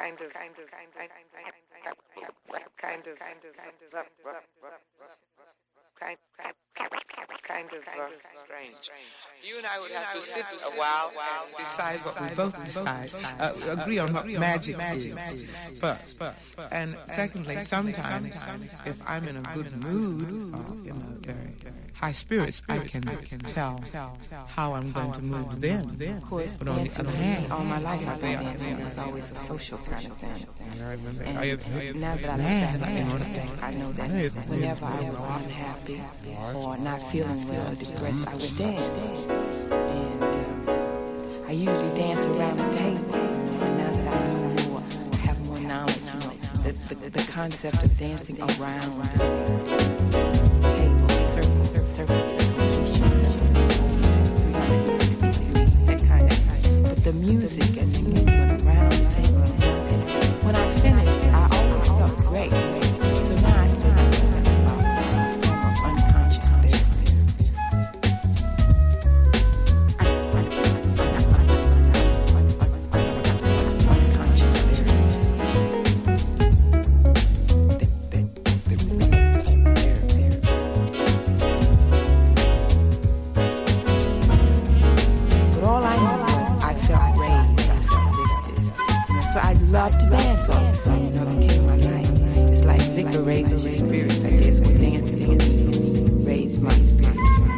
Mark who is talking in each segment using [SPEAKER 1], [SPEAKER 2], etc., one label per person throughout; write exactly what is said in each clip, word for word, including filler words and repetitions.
[SPEAKER 1] kind of, kind of, kind of, kind of, kind of, kind of, kind of strange. You and I would have to sit a while and decide what we both decide. Uh, agree on what magic is first. And secondly, sometimes if I'm in a good mood or in a very high spirits, I can tell how I'm going to move then.
[SPEAKER 2] Of course,
[SPEAKER 1] but on the other hand,
[SPEAKER 2] all my life I've been dancing. It was always a social kind of thing. And now that I look back on it, I know that whenever I was unhappy or not feeling well or depressed, I would dance. And um, I usually dance around the table. And now that I know more, I have more knowledge, you know, the, the, the concept of dancing around tables, circles, circles, three hundred sixty degrees, that kind of thing. But the music and the movement around the table, around the table. When I finished, I always felt great. So now I think it's a form of unconscious therapy. Unconscious so I love to dance all the time, you know, it became my life. It's like liquor raises your spirits, I guess, when dancing raise my spirits.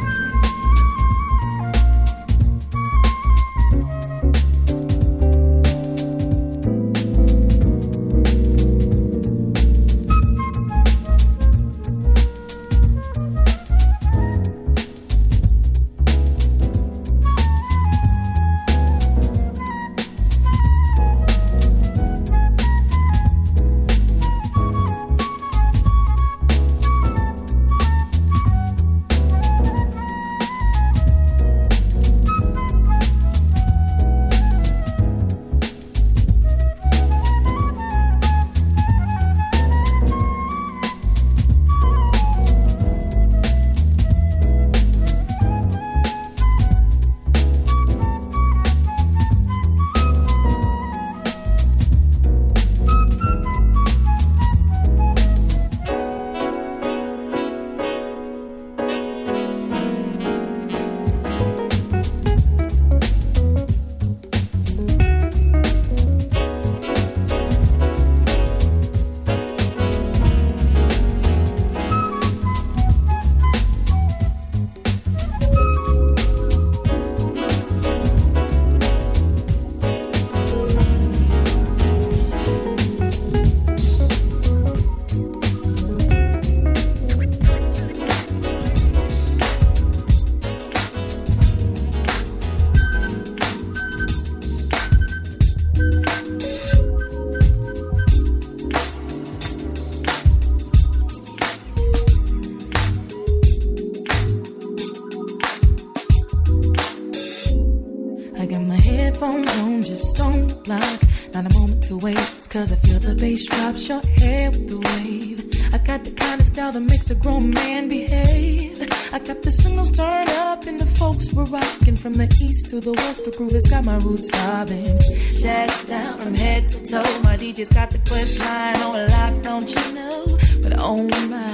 [SPEAKER 3] Cause I feel the bass drop, short hair with the wave. I got the kind of style that makes a grown man behave. I got the singles turned up and the folks were rocking. From the east to the west, the groove has got my roots bobbing. Jazzed out from head to toe. My D J's got the quest line on lock, don't you know? But oh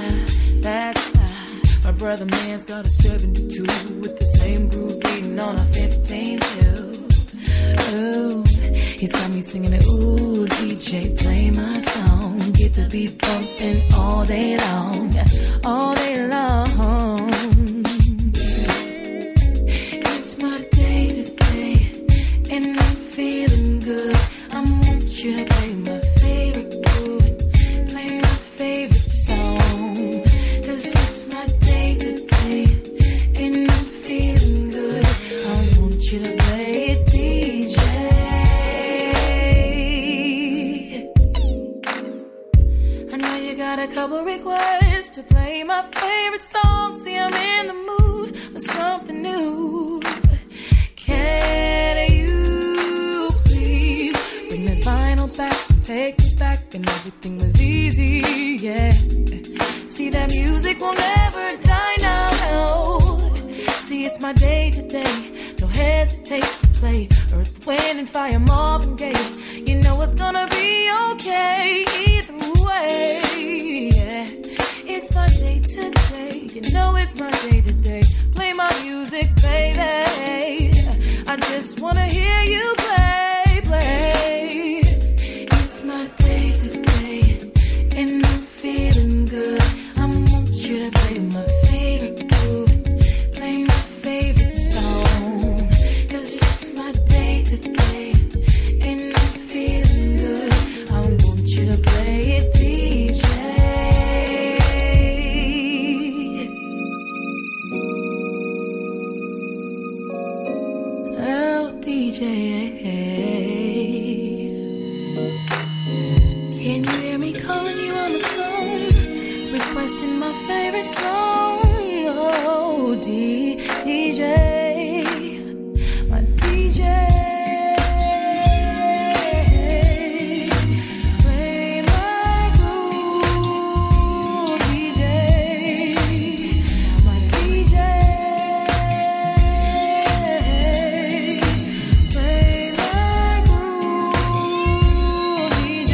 [SPEAKER 3] my, that's why my brother man's got a seventy-two with the same groove beating on a fifteen too. Ooh, he's got me singing it. Ooh, D J, play my song. Get the beat bumping all day long, all day long. It's my day today, and I'm feeling good. I want you to play my favorite groove, play my favorite song. Cause it's my day today, and I'm feeling good. I want you to play it. Got a couple requests to play my favorite song. See, I'm in the mood for something new. Can you please bring the vinyl back, take me back, and everything was easy, yeah. See, that music will never die now. See, it's my day today. Don't hesitate to play Earth, Wind, and Fire, Marvin Gaye. You know it's gonna be requesting my favorite song. Oh, D- DJ, my D J. Play my groove, D J. My D J. Play my groove, D J.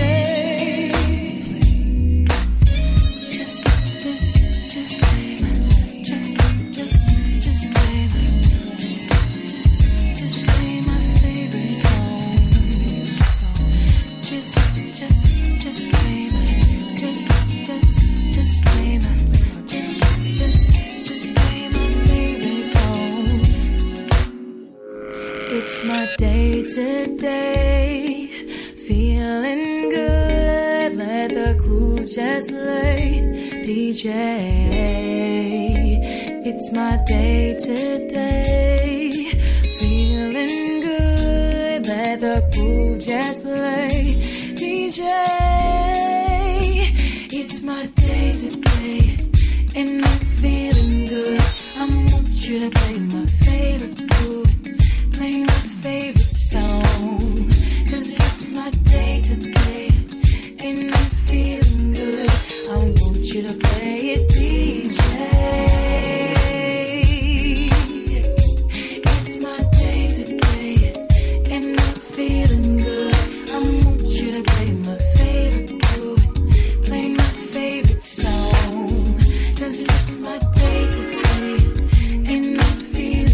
[SPEAKER 3] Just, just, just play my, just, just, just play my, just, just, just play my favorite song. Just, just, just play my, just, just, just play my, just, just, just play my favorite song. It's my day today, feeling good. Let the groove just play, D J. It's my day today, feeling good. Let the groove just play, D J. It's my day today, and I'm feeling good. I want you to play my favorite groove, play my favorite song, 'cause it's my day today, and I'm feeling good. I want you to play it, D J. It's my day today, and I'm feeling good. I want you to play my favorite groove, play my favorite song, 'cause it's my day today, and I'm feeling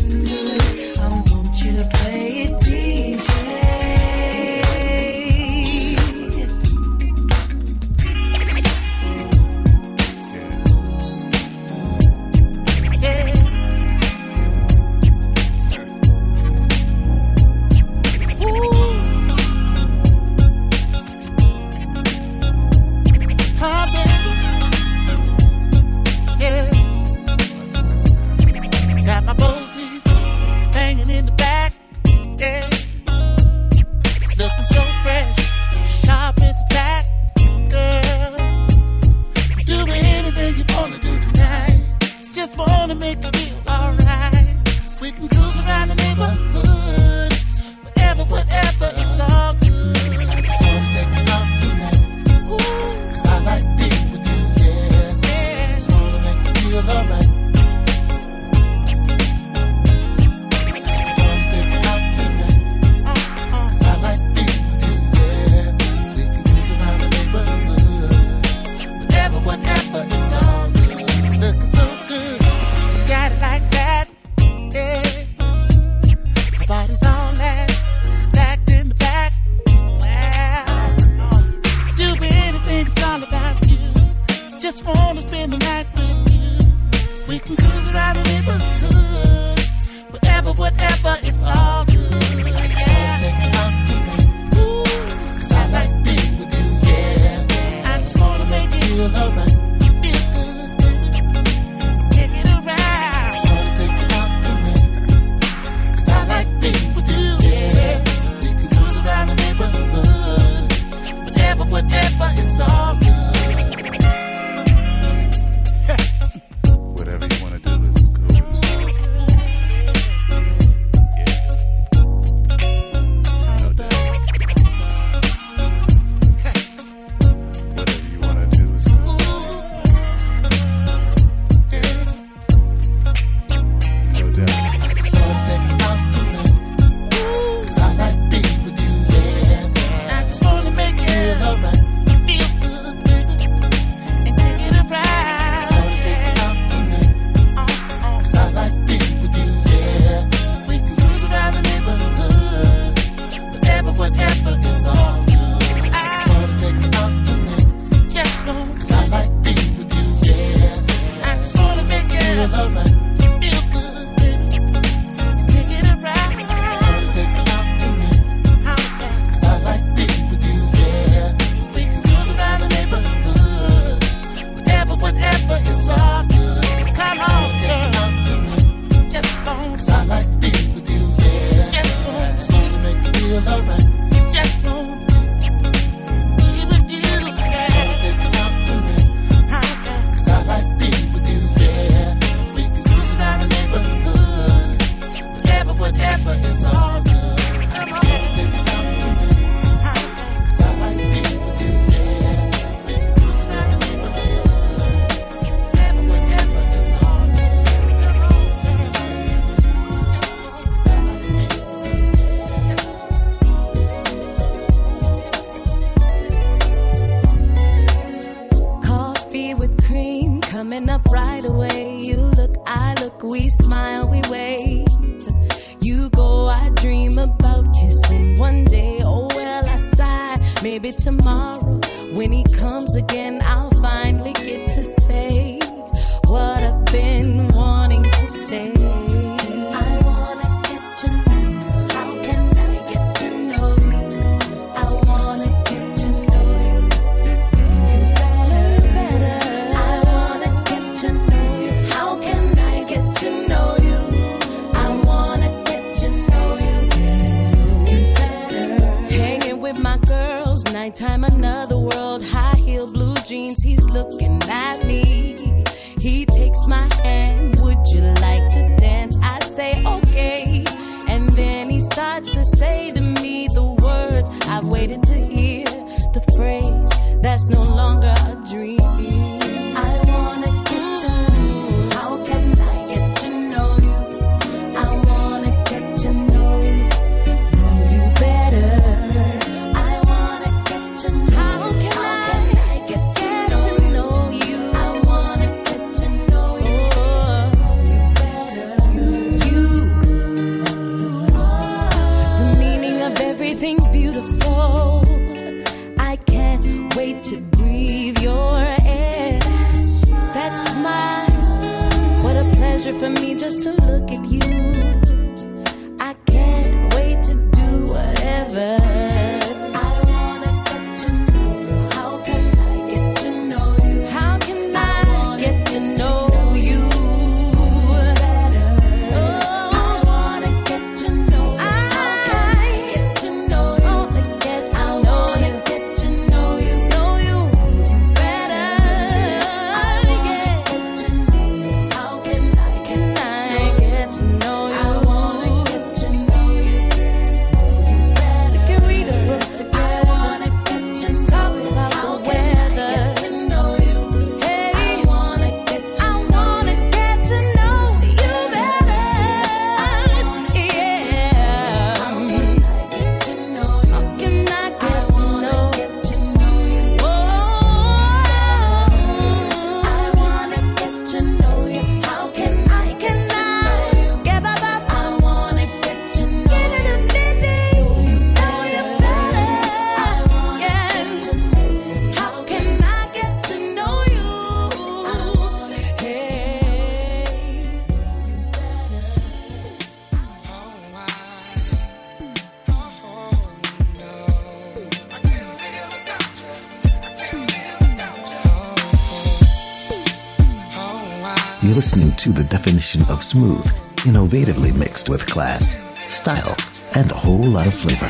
[SPEAKER 3] coming up right away. You look, I look, we smile, we wave. You go, I dream about kissing one day. Oh well, I sigh, maybe tomorrow when he comes again, I'll finally get to say what I've been wanting to say. I wanna get to know you. How can I get to know you? I wanna get to know you. You better, better. I wanna get to know you. How can I get to know you? I wanna get to know you. You better. Hanging with my girls, nighttime, another world. High heel, blue jeans, he's looking at me. He takes my hand, would you like to dance? I say okay, and then he starts to say to me the words I've waited to hear, the phrase that's no longer a dream. I wanna get to know you. How can I get to know you? I wanna get to know you, know you better. I wanna get to know you. How can I get to know you? I wanna get to know you, know you better. You are the meaning of everything beautiful. I can't wait to breathe your air. That smile, what a pleasure for me just to look at you. I can't wait to do whatever. I wanna get to know you. How can I get to know you? How can I get to know you better? Oh, I wanna get to know you. How can I get to know you? I wanna get to know you, know you better. I wanna get to know you. How can I get to know you? I wanna get to know you, know you better. We can read a book together. I wanna get to talk about the weather. To know you. Hey, I wanna get to I wanna get to know you better. Yeah. How can I get to know you? How can I get to know? Get to know you. Oh, I wanna get to know you. How can I get to know you? Get up, up. I wanna get to know you. Know you better. I wanna get to know you. How can I get to know you? Hey,
[SPEAKER 4] You're listening to the definition of smooth, innovatively mixed with class, style, and a whole lot of flavor.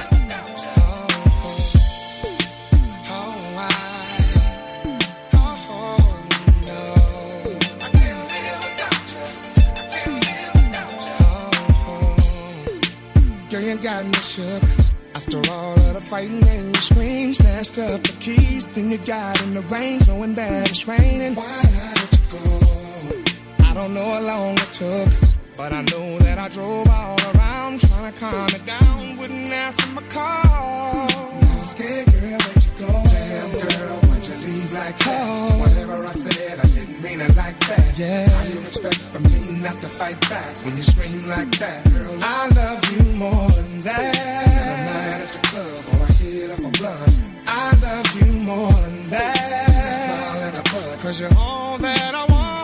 [SPEAKER 5] Girl, you got me shook. After all of the fighting and you scream, snatched up the keys, then you got in the rain, knowing that it's raining. Why I let you go? I don't know how long it took, but I know that I drove all around trying to calm it down. Wouldn't answer my call. I'm scared, girl, where'd you go? Damn, girl, why'd you leave like that? Oh. Whatever I said, I didn't mean it like that. Yeah. How you expect from me not to fight back when you scream like that? Girl, I love you more than that. Till I'm not at the club or I hit up a blunt. I love you more than that. A smile and a bud, cause you're all that I want.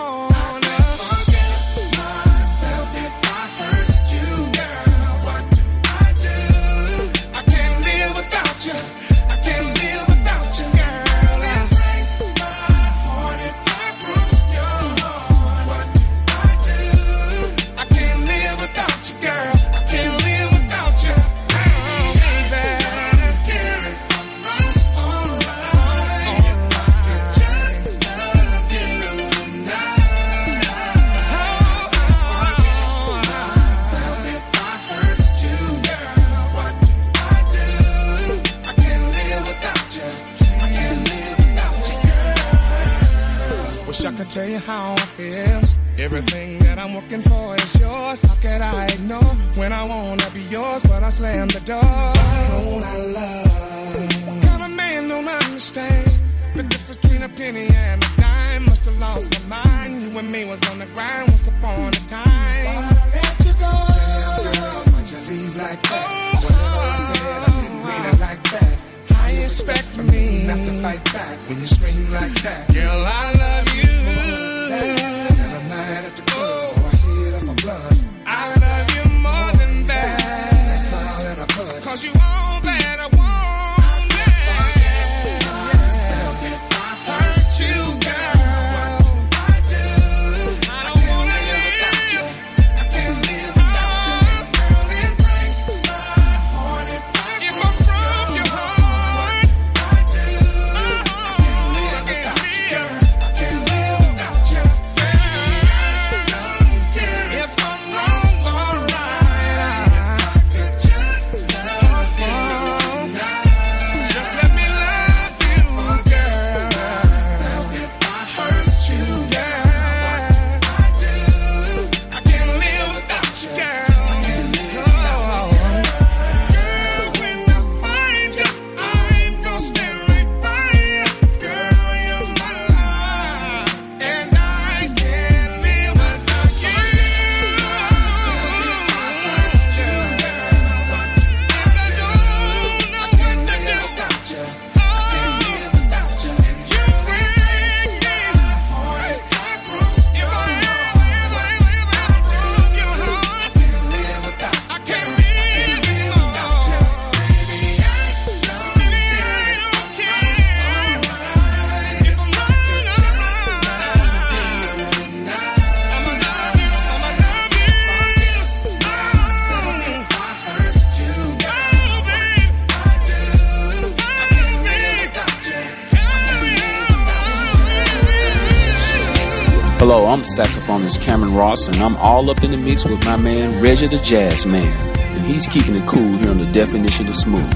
[SPEAKER 5] Tell you how I feel. Everything that I'm working for is yours. How could I ignore when I wanna be yours, but I slam the door? Why don't I love? What kind of man don't understand the difference between a penny and a dime? Must have lost my mind. mind. You and me was on the grind once upon a time. Why'd I let you go? Damn girl, why'd you leave like that? Whatever I said, I didn't mean it like that. How you expect for me not to fight back when you scream like that? Girl, I love you. And I'm not at the club, so I hit up my blood. I love you more than that. That smile and a bud. Cause you all that I want.
[SPEAKER 6] Hello, I'm saxophonist Cameron Ross, and I'm all up in the mix with my man Reggie the Jazz Man, and he's keeping it cool here on the Definition of Smooth.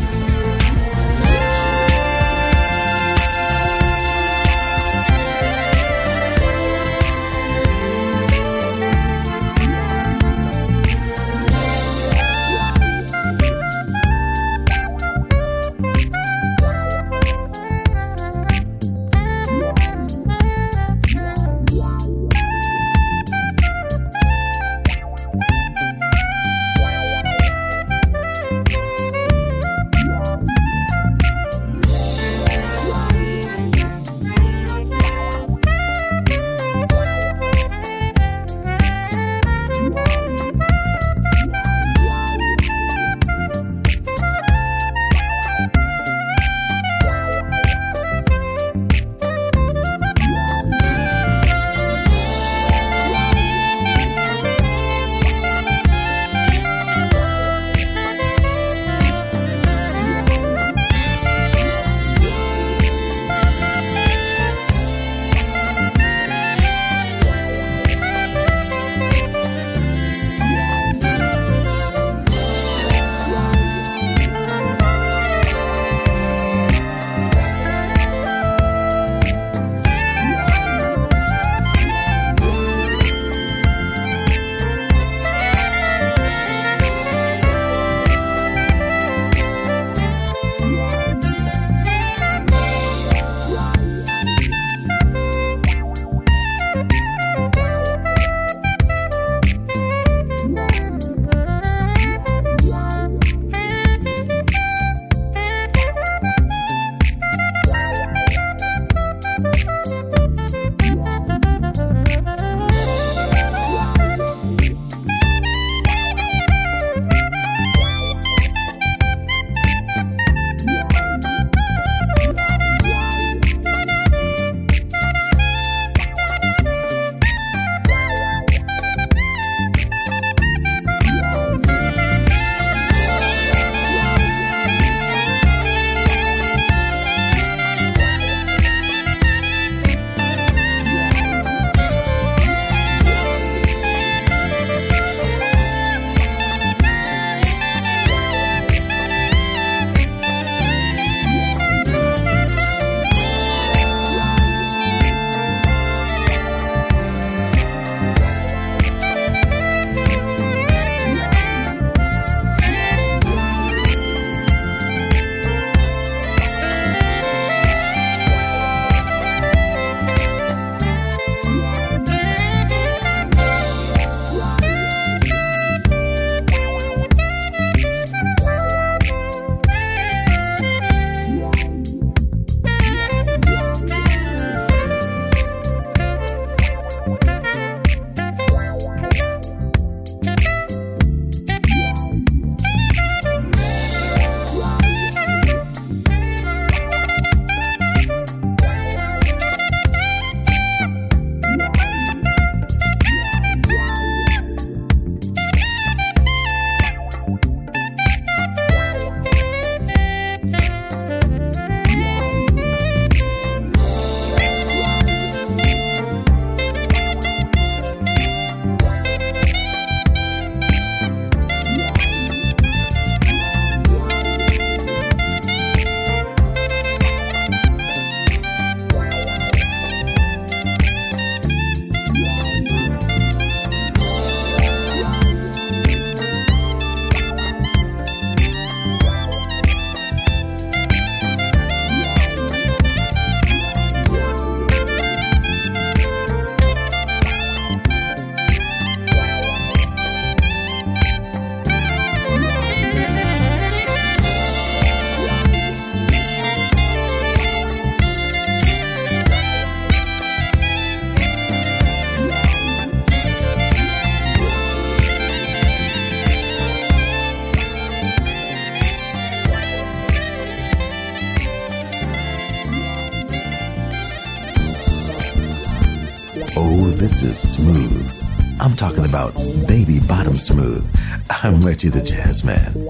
[SPEAKER 4] Oh, this is smooth. I'm talking about baby bottom smooth. I'm Reggie the Jazz Man.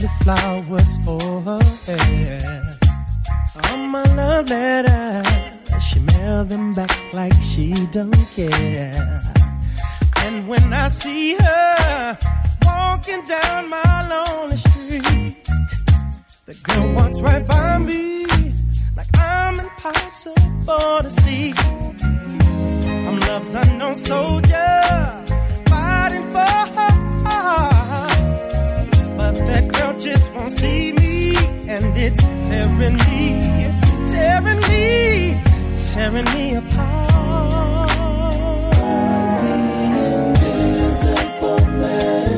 [SPEAKER 5] you flowers for her hair. On my love letter, she mailed them back like she don't care. And when I see her walking down my lonely street, the girl walks right by me like I'm impossible to see. I'm love's unknown soldier, fighting for her heart. But that girl just won't see me, and it's tearing me, tearing me, tearing me apart. I'm the invisible man,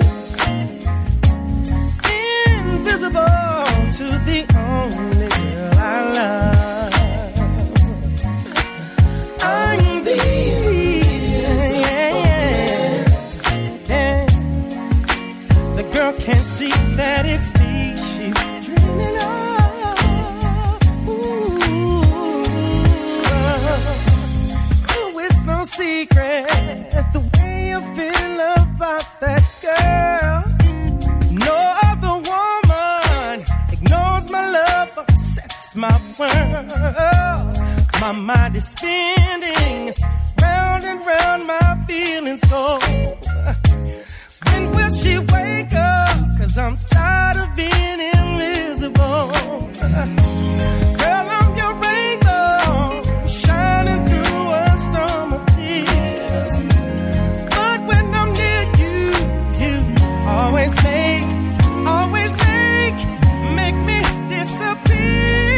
[SPEAKER 5] invisible to the only girl I love. I'm the can't see that it's me she's dreaming of. Ooh, it's no secret the way I feel about that girl. No other woman ignores my love, upsets my world. My mind is spinning round and round, my feelings go. When will she wake up? Cause I'm tired of being invisible. Girl, I'm your rainbow, shining through a storm of tears. But when I'm near you, you always make, always make, make me disappear.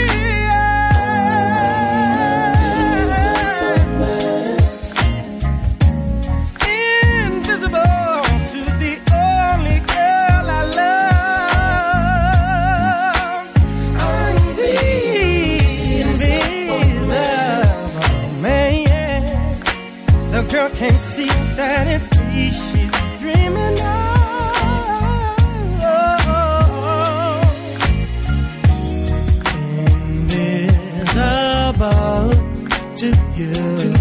[SPEAKER 5] Girl can't see that it's me she's dreaming of. Invisible to you,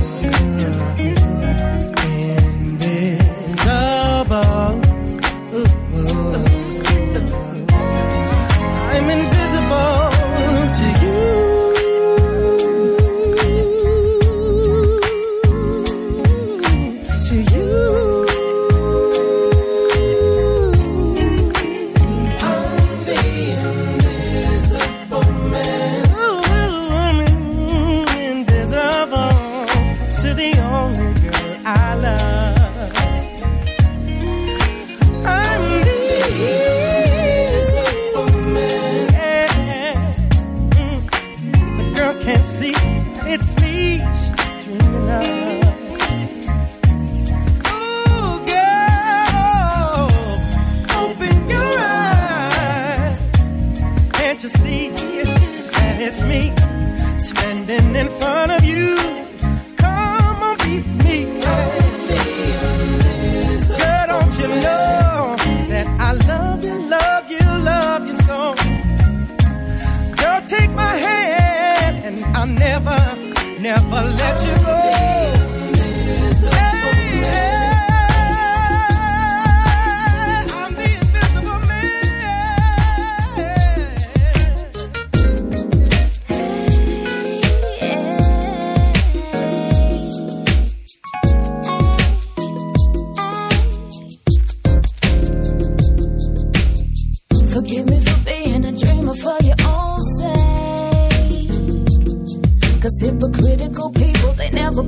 [SPEAKER 5] invisible. I'm invisible to you. It's me she's dreaming of. Ooh, girl, open your eyes. Can't you see that it's me standing in front of you? Come on, be me. Girl, don't you know that I love you, love you, love you so? Girl, take my hand and I'll never, never let you go. Hey, yeah, I'm the invisible man.
[SPEAKER 3] Forgive me for being a dreamer for your own sake. Cause hypocritical people, they never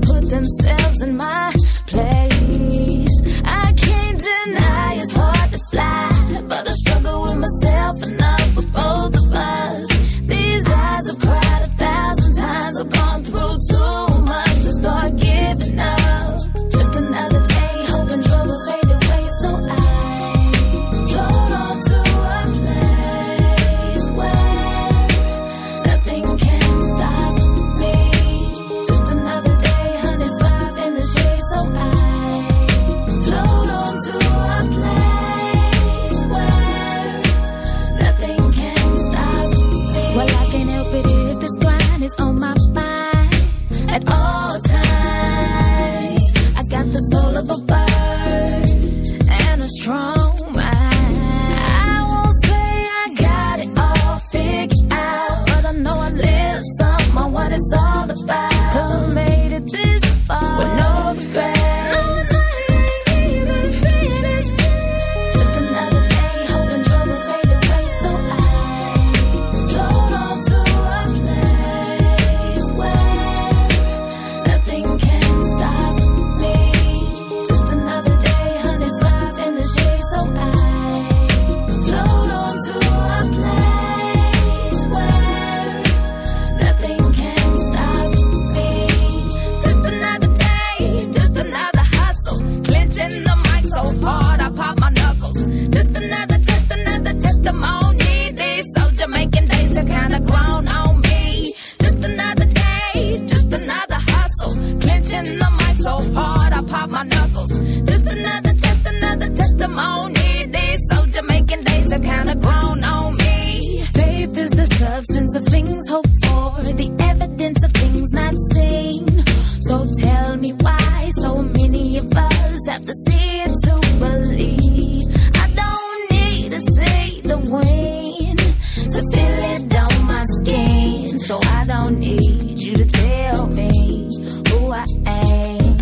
[SPEAKER 7] mic so hard I pop my knuckles. Just another, just another testimony. These so Jamaican days have kinda grown on me. Just another day, just another hustle. Clenching the mic so hard I pop my knuckles. Just another test, another testimony. These so Jamaican days have kinda grown on me.
[SPEAKER 3] Faith is the substance of things hoped for, the evidence of things not seen. So tell me why so many of us have to see it to believe. I don't need to see the wind to feel it on my skin. So I don't need you to tell me who I am.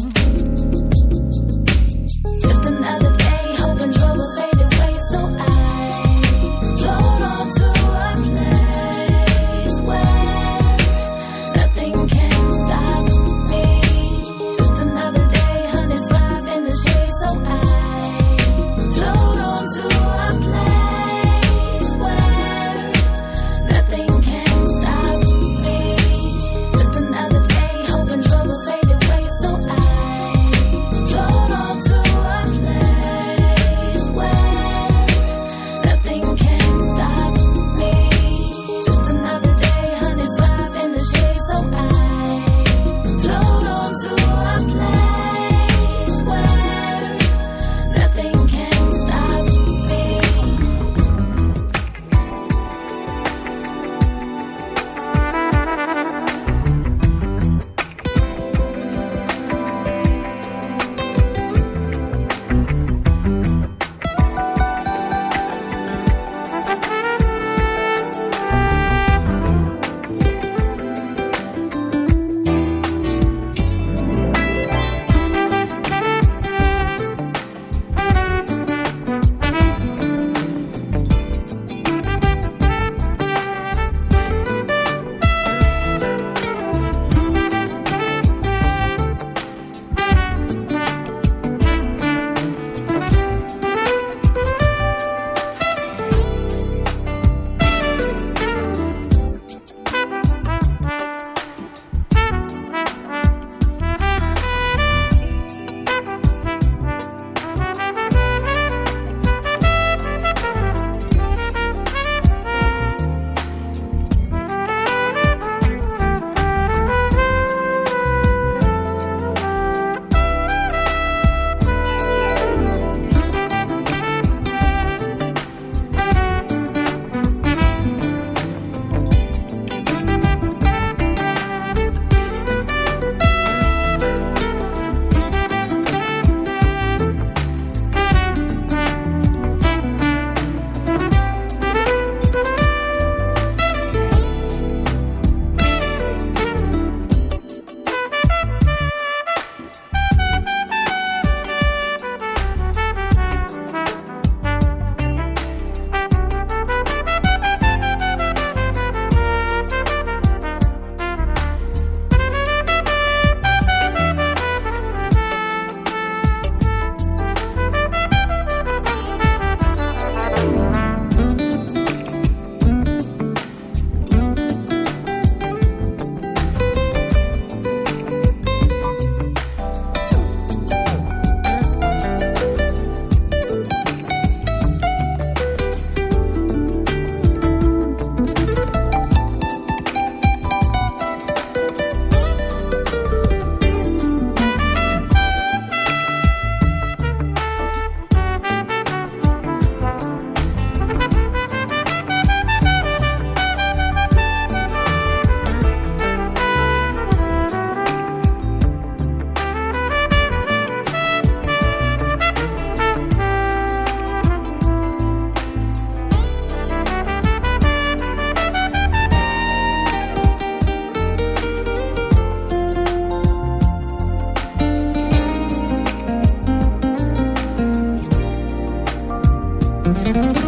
[SPEAKER 3] Just another day, hoping troubles fade away. So I float on to a place where nothing can stop me. Just another day, one oh five in the shade. So I float on to a place where nothing can stop me. Just another day, hoping troubles fade away. So I float on to a place where nothing can stop me. Just another day, one oh five in the shade. So I float on to a place where nothing can stop me. Thank you.